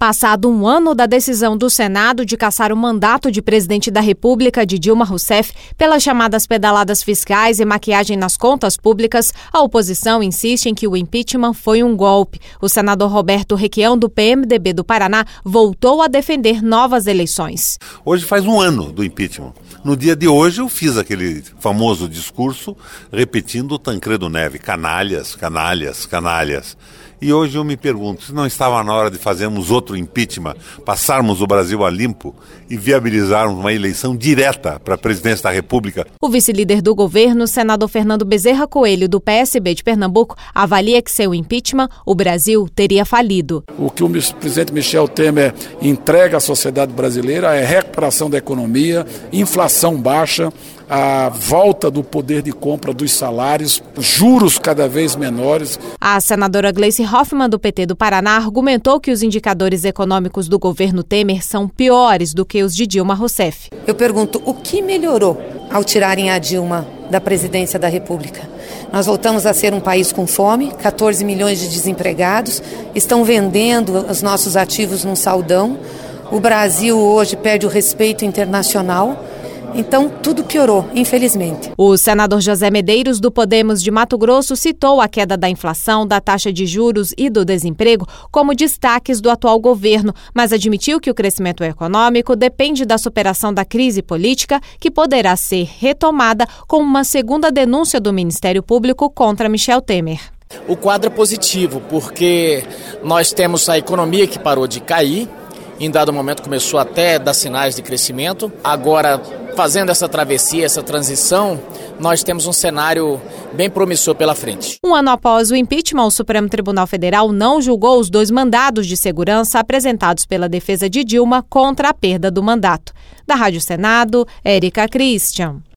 Passado um ano da decisão do Senado de cassar o mandato de presidente da República de Dilma Rousseff pelas chamadas pedaladas fiscais e maquiagem nas contas públicas, a oposição insiste em que o impeachment foi um golpe. O senador Roberto Requião, do PMDB do Paraná, voltou a defender novas eleições. Hoje faz um ano do impeachment. No dia de hoje eu fiz aquele famoso discurso repetindo o Tancredo Neves, canalhas, canalhas, canalhas. E hoje eu me pergunto, se não estava na hora de fazermos outro impeachment, passarmos o Brasil a limpo e viabilizarmos uma eleição direta para a presidência da República. O vice-líder do governo, senador Fernando Bezerra Coelho, do PSB de Pernambuco, avalia que sem o impeachment, o Brasil teria falido. O que o presidente Michel Temer entrega à sociedade brasileira é recuperação da economia, inflação baixa, a volta do poder de compra dos salários, juros cada vez menores. A senadora Gleice Hoffmann, do PT do Paraná, argumentou que os indicadores econômicos do governo Temer são piores do que os de Dilma Rousseff. Eu pergunto, o que melhorou ao tirarem a Dilma da presidência da República? Nós voltamos a ser um país com fome, 14 milhões de desempregados, estão vendendo os nossos ativos num saldão. O Brasil hoje perde o respeito internacional. Então, tudo piorou, infelizmente. O senador José Medeiros, do Podemos de Mato Grosso, citou a queda da inflação, da taxa de juros e do desemprego como destaques do atual governo, mas admitiu que o crescimento econômico depende da superação da crise política, que poderá ser retomada com uma segunda denúncia do Ministério Público contra Michel Temer. O quadro é positivo, porque nós temos a economia que parou de cair, em dado momento começou até a dar sinais de crescimento. Agora, fazendo essa travessia, essa transição, nós temos um cenário bem promissor pela frente. Um ano após o impeachment, o Supremo Tribunal Federal não julgou os 2 mandados de segurança apresentados pela defesa de Dilma contra a perda do mandato. Da Rádio Senado, Érica Christian.